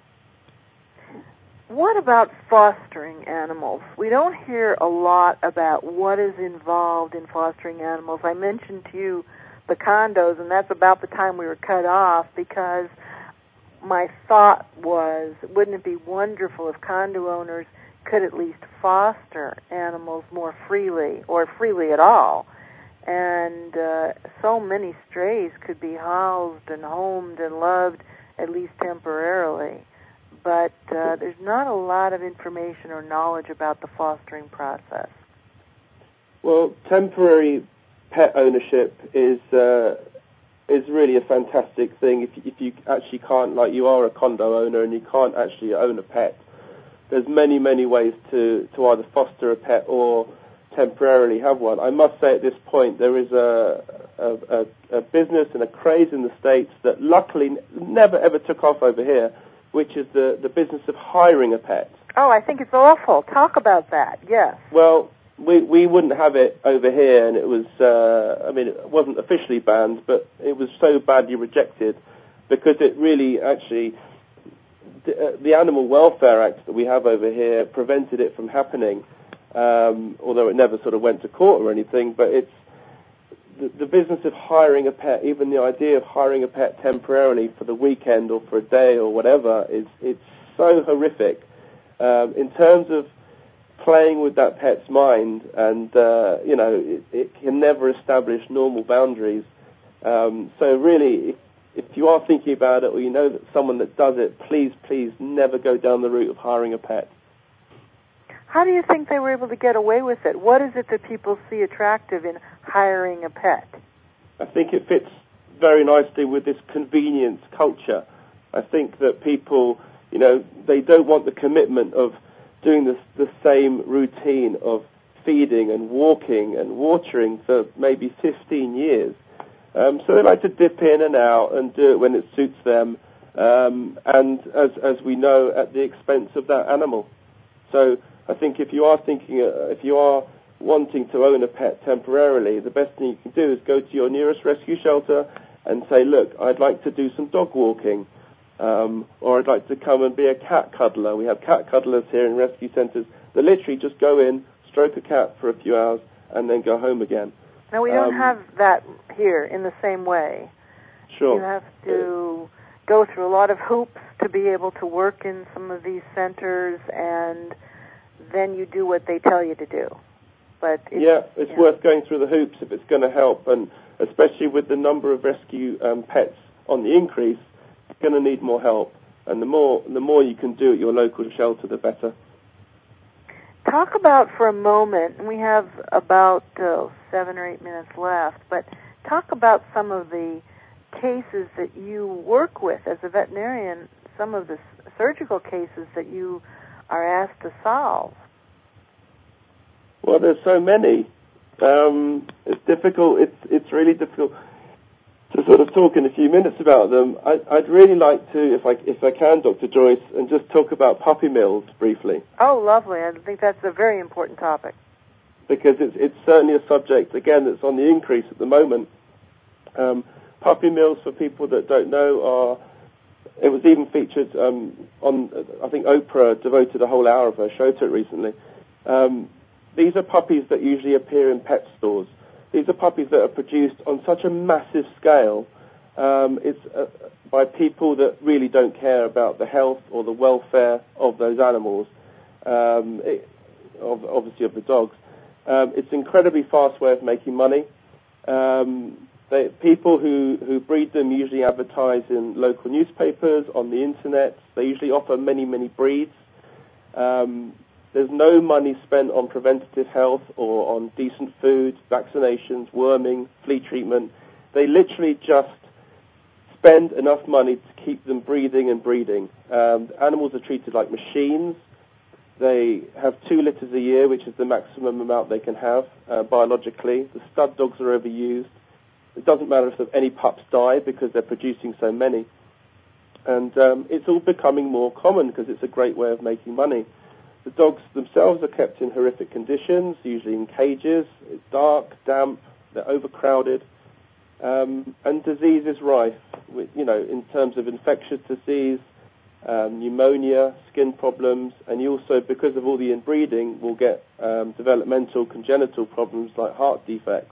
What about fostering animals? We don't hear a lot about what is involved in fostering animals. I mentioned to you the condos, and that's about the time we were cut off, because my thought was, wouldn't it be wonderful if condo owners could at least foster animals more freely, or freely at all? And uh, so many strays could be housed and homed and loved, at least temporarily. But uh, there's not a lot of information or knowledge about the fostering process. Well, temporary pet ownership is uh, is really a fantastic thing. If, if you actually can't, like you are a condo owner and you can't actually own a pet, there's many, many ways to, to either foster a pet or temporarily have one. I must say at this point there is a, a, a, a business and a craze in the States that luckily never ever took off over here, which is the, the business of hiring a pet. Oh, I think it's awful. Talk about that, yes. Well, we we wouldn't have it over here, and it was, uh, I mean, it wasn't officially banned, but it was so badly rejected because it really actually, the, uh, the Animal Welfare Act that we have over here prevented it from happening, um, although it never sort of went to court or anything, but it's, the, the business of hiring a pet, even the idea of hiring a pet temporarily for the weekend or for a day or whatever, is it's so horrific. Um, in terms of playing with that pet's mind, and uh, you know, it, it can never establish normal boundaries. Um, so really, if, if you are thinking about it, or you know that someone that does it, please, please never go down the route of hiring a pet. How do you think they were able to get away with it? What is it that people see attractive in hiring a pet? I think it fits very nicely with this convenience culture. I think that people, you know, they don't want the commitment of doing this, the same routine of feeding and walking and watering for maybe fifteen years. Um, so they like to dip in and out and do it when it suits them, um, and as, as we know, at the expense of that animal. So I think if you are thinking, uh, if you are wanting to own a pet temporarily, the best thing you can do is go to your nearest rescue shelter and say, look, I'd like to do some dog walking, um, or I'd like to come and be a cat cuddler. We have cat cuddlers here in rescue centres that literally just go in, stroke a cat for a few hours, and then go home again. Now, we don't um, have that here in the same way. Sure. You have to go through a lot of hoops to be able to work in some of these centers, and then you do what they tell you to do. But it's, yeah, it's yeah. worth going through the hoops if it's going to help, and especially with the number of rescue um, pets on the increase, it's going to need more help. And the more the more you can do at your local shelter, the better. Talk about for a moment, and we have about uh, seven or eight minutes left, but talk about some of the cases that you work with as a veterinarian, some of the surgical cases that you are asked to solve. Well, there's so many. Um, it's difficult. It's it's really difficult to sort of talk in a few minutes about them. I, I'd really like to, if I if I can, Doctor Joyce, and just talk about puppy mills briefly. Oh, lovely. I think that's a very important topic. Because it's it's certainly a subject, again, that's on the increase at the moment. Um, puppy mills, for people that don't know, are, it was even featured um, on, I think Oprah devoted a whole hour of her show to it recently. Um, these are puppies that usually appear in pet stores. These are puppies that are produced on such a massive scale. Um, it's uh, by people that really don't care about the health or the welfare of those animals, um, it, of, obviously of the dogs. Um, it's an incredibly fast way of making money. Um, they, people who, who breed them usually advertise in local newspapers, on the internet. They usually offer many, many breeds. Um, There's no money spent on preventative health or on decent food, vaccinations, worming, flea treatment. They literally just spend enough money to keep them breathing and breeding. Um, animals are treated like machines. They have two litters a year, which is the maximum amount they can have uh, biologically. The stud dogs are overused. It doesn't matter if any pups die because they're producing so many. And um, it's all becoming more common because it's a great way of making money. The dogs themselves are kept in horrific conditions, usually in cages. It's dark, damp, they're overcrowded, um, and disease is rife, with, you know, in terms of infectious disease, um, pneumonia, skin problems, and you also, because of all the inbreeding, will get um, developmental congenital problems like heart defects.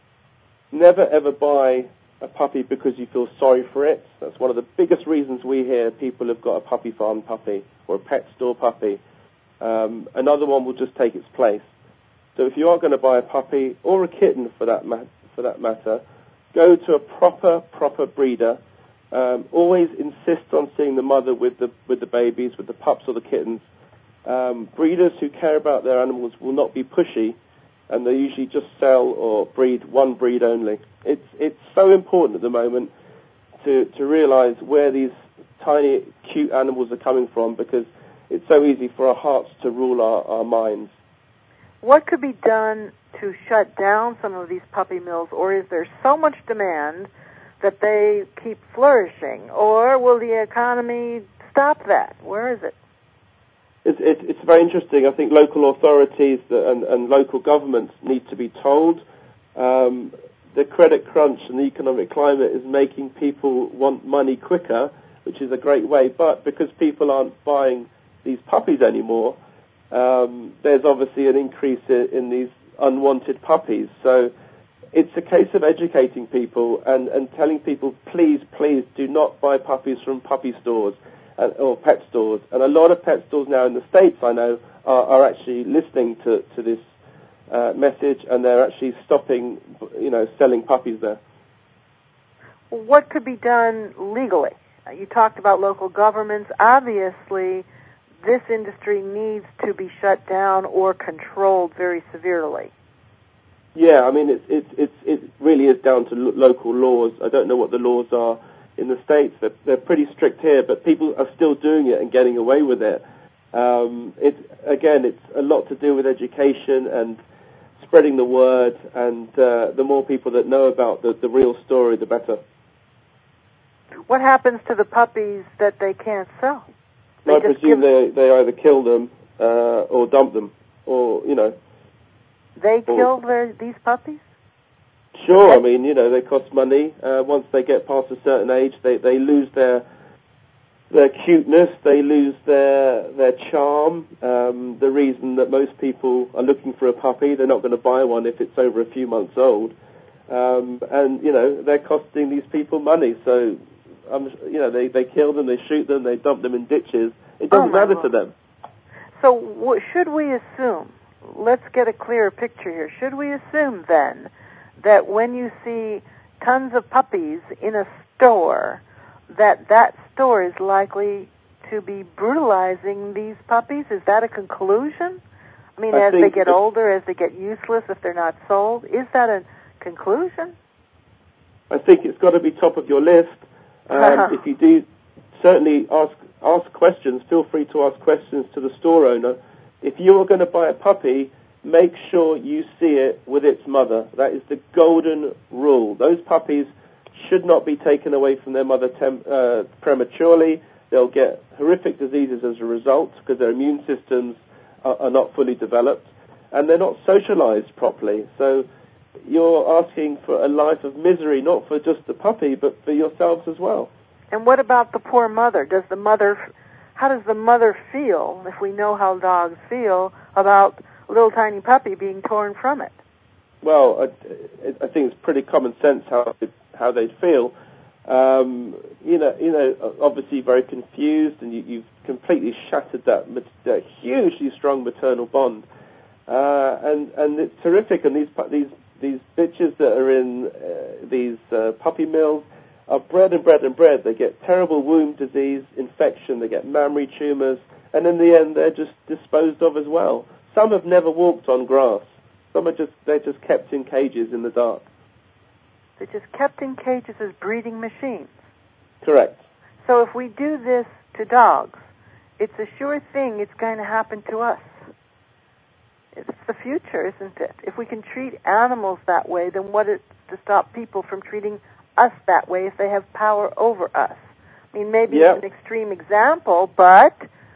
Never ever buy a puppy because you feel sorry for it. That's one of the biggest reasons we hear people have got a puppy farm puppy or a pet store puppy. Um, another one will just take its place. So if you are going to buy a puppy or a kitten for that ma- for that matter, go to a proper proper breeder. Um, always insist on seeing the mother with the with the babies, with the pups or the kittens. Um, breeders who care about their animals will not be pushy, and they usually just sell or breed one breed only. It's it's so important at the moment to to realise where these tiny cute animals are coming from, because it's so easy for our hearts to rule our, our minds. What could be done to shut down some of these puppy mills, or is there so much demand that they keep flourishing, or will the economy stop that? Where is it? It's, it's, it's very interesting. I think local authorities and, and local governments need to be told. Um, the credit crunch and the economic climate is making people want money quicker, which is a great way, but because people aren't buying these puppies anymore, um, there's obviously an increase in, in these unwanted puppies. So it's a case of educating people and, and telling people, please, please do not buy puppies from puppy stores uh, or pet stores. And a lot of pet stores now in the States, I know, are, are actually listening to, to this uh, message, and they're actually stopping, you know, selling puppies there. What could be done legally? You talked about local governments. Obviously, this industry needs to be shut down or controlled very severely. Yeah, I mean, it, it, it, it really is down to lo- local laws. I don't know what the laws are in the States. They're, they're pretty strict here, but people are still doing it and getting away with it. Um, it. Again, it's a lot to do with education and spreading the word, and uh, the more people that know about the, the real story, the better. What happens to the puppies that they can't sell? They I presume give... they, they either kill them uh, or dump them, or, you know. They kill their, these puppies? Sure, I mean, you know, they cost money. Uh, once they get past a certain age, they, they lose their their cuteness, they lose their their charm. Um, the reason that most people are looking for a puppy, they're not going to buy one if it's over a few months old. Um, and, you know, they're costing these people money. So, um, you know, they, they kill them, they shoot them, they dump them in ditches. It doesn't oh matter Lord. to them. So what should we assume? Let's get a clearer picture here. Should we assume, then, that when you see tons of puppies in a store, that that store is likely to be brutalizing these puppies? Is that a conclusion? I mean, I as they get older, as they get useless, if they're not sold, is that a conclusion? I think it's got to be top of your list. Um, if you do, certainly ask ask questions. Feel free to ask questions to the store owner. If you are going to buy a puppy, make sure you see it with its mother. That is the golden rule. Those puppies should not be taken away from their mother tem- uh, prematurely. They'll get horrific diseases as a result because their immune systems are, are not fully developed, and they're not socialized properly. So you're asking for a life of misery, not for just the puppy, but for yourselves as well. And what about the poor mother? Does the mother, how does the mother feel, if we know how dogs feel, about a little tiny puppy being torn from it? Well, I, I think it's pretty common sense how it, how they'd feel. Um, you know, you know, obviously very confused, and you, you've completely shattered that, that hugely strong maternal bond, uh, and and it's terrific. And these these these bitches that are in uh, these uh, puppy mills are bred and bred and bred. They get terrible womb disease, infection. They get mammary tumors, and in the end, they're just disposed of as well. Some have never walked on grass. Some are just they're just kept in cages in the dark. They're just kept in cages as breeding machines. Correct. So if we do this to dogs, it's a sure thing it's going to happen to us. It's the future, isn't it? If we can treat animals that way, then what is to stop people from treating us that way if they have power over us? I mean, maybe yep. it's an extreme example, but,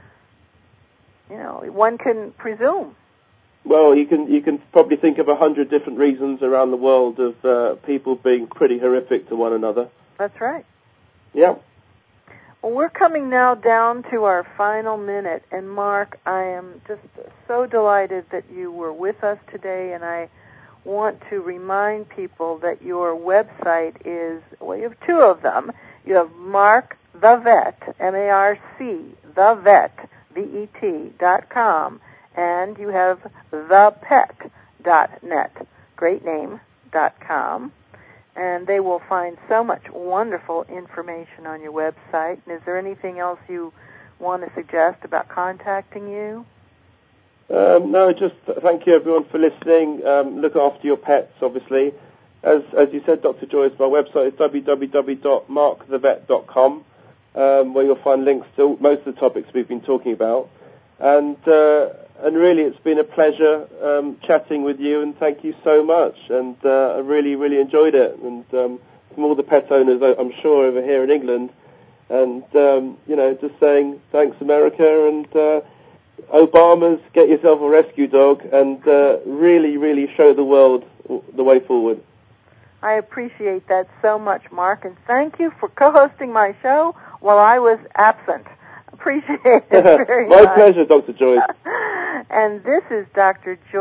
you know, one can presume. Well, you can you can probably think of a hundred different reasons around the world of uh, people being pretty horrific to one another. That's right. Yeah. Well, we're coming now down to our final minute, and Mark, I am just so delighted that you were with us today, and I want to remind people that your website is, well, you have two of them. You have Mark the Vet, M A R C, the Vet, V E T, dot com. And you have the pet dot net, great name, dot com. And they will find so much wonderful information on your website. And is there anything else you want to suggest about contacting you? Um, no, just thank you, everyone, for listening. Um, look after your pets, obviously. As as you said, Doctor Joyce, my website is w w w dot mark the vet dot com, um, where you'll find links to most of the topics we've been talking about. And uh, and really, it's been a pleasure um, chatting with you, and thank you so much. And uh, I really, really enjoyed it. And um, from all the pet owners, I'm sure, over here in England, and um, you know, just saying thanks, America, and uh, Obama's get yourself a rescue dog, and uh, really, really show the world the way forward. I appreciate that so much, Mark, and thank you for co-hosting my show while I was absent. Appreciate it very My much. My pleasure, Doctor Joyce. And this is Doctor Joyce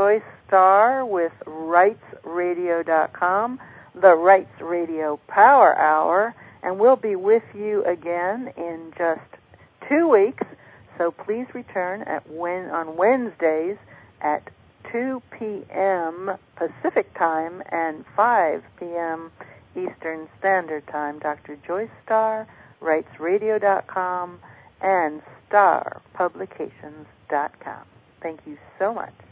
Star with rights radio dot com, the Rights Radio Power Hour, and we'll be with you again in just two weeks. So please return at when, on Wednesdays at two p.m. Pacific Time and five p.m. Eastern Standard Time. Doctor Joyce Starr, rights radio dot com, and star publications dot com. Thank you so much.